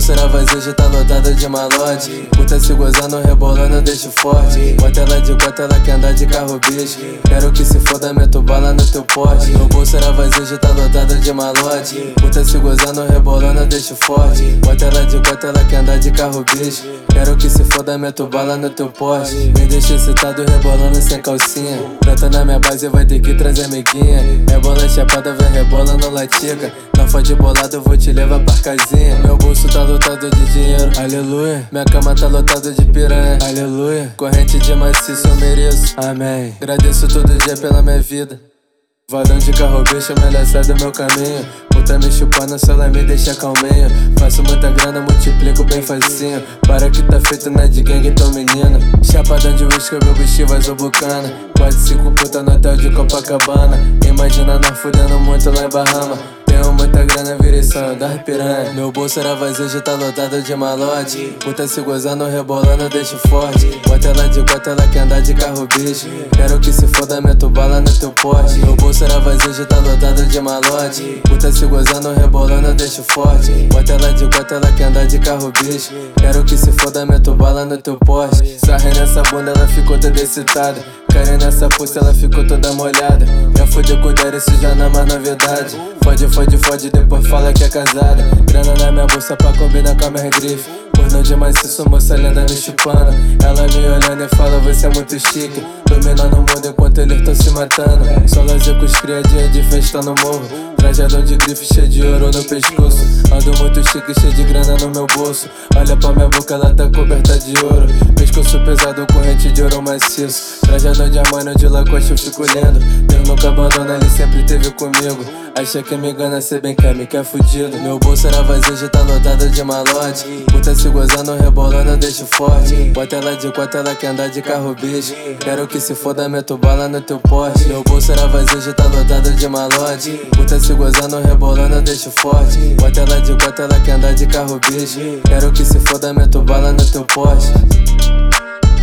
bolso era vazio, hoje tá lotado de malote. Puta se gozando, rebolando, deixo forte. Bota ela de quatro, ela quer andar de carro bicho. Quero que se foda, meto bala no teu poste. Meu bolso era vazio, hoje tá lotado de malote. Puta se gozando, rebolando, deixo forte. Bota ela de quatro, ela quer andar de carro bicho. Quero que se foda, meto bala no teu poste. Me deixa excitado, rebolando sem calcinha. Brota na minha base, vai ter que trazer amiguinha. Rebola chapada, vem rebolando latica. Não fode bolado, eu vou te levar pra casinha. Meu bolso tá lotado de dinheiro, aleluia. Minha cama tá lotada de piranha, aleluia. Corrente de maciço eu mereço, amém. Agradeço todo dia pela minha vida. Vadão de carro bicho, melhor sai do meu caminho. Puta me chupando, se ela me deixa calminho. Faço muita grana, multiplico bem facinho. Para que tá feito, não é de gangue, então menino. Chapadão de whisky, meu bicho vai zobucana. 4-5 puta no hotel de Copacabana. Imagina nós fudendo muito lá em Bahama. Tenho muita grana, virei sonho das piranha. Meu bolso era vazio, hoje tá lotado de malote. Puta se gozando, rebolando, deixo forte. Bota ela de quatro, ela quer andar de carro bicho. Quero que se foda, meto bala no teu poste. Meu bolso era vazio, hoje tá lotado de malote. Puta se gozando, rebolando, deixo forte. Bota ela de quatro, ela quer andar de carro bicho. Quero que se foda, meto bala no teu poste. Sarrei nessa bunda, ela ficou toda excitada. Carei nessa pulsa, ela ficou toda molhada. Já fodeu com o isso já não é mais novidade. Fode, depois fala que é casada. Grana na minha bolsa pra combinar com a minha grife. Pornô demais, se sou moça linda me chupando. Ela me olhando e fala, você é muito chique. Dominando o mundo enquanto eles tão se matando. Só lazer com os cria, dia de festa no morro. Trajadão de grife, cheio de ouro no pescoço. Ando muito chique, cheio de grana no meu bolso. Olha pra minha boca, ela tá coberta de ouro. Pescoço pesado, corrente de ouro maciço. Trajadão de Armani, de Lacoste, eu fico lindo. Deus nunca abandona, ele sempre teve comigo. Acha que me engana, cê bem quer, me quer fudido. Meu bolso era vazio, hoje tá lotado de malote. Puta se gozando, rebolando, deixo forte. Bota ela de quatro, ela quer andar de carro bicho. Quero que se foda, meto bala no teu poste. Meu bolso era vazio, hoje tá lotado de malote. Puta se gozando, rebolando, deixo forte. Bota ela de quatro, ela quer andar de carro bicho. Quero que se foda, meto bala no teu poste.